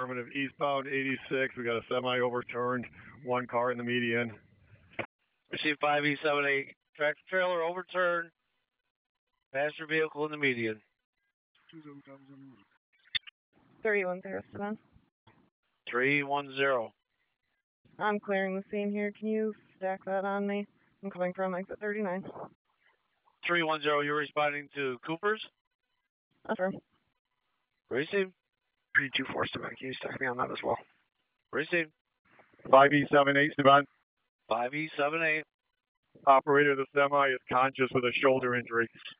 Affirmative. Eastbound 86. We got a semi overturned. One car in the median. Receive 5E78. Tractor trailer overturned. Passenger vehicle in the median. 310, Savannah. 310. I'm clearing the scene here. Can you stack that on me? I'm coming from exit 39. 310, you're responding to Cooper's? Affirm. Receive. 324, Savannah. Can you stack me on that as well? Receive. 5E78, Savannah. 5E78. Operator, the semi is conscious with a shoulder injury.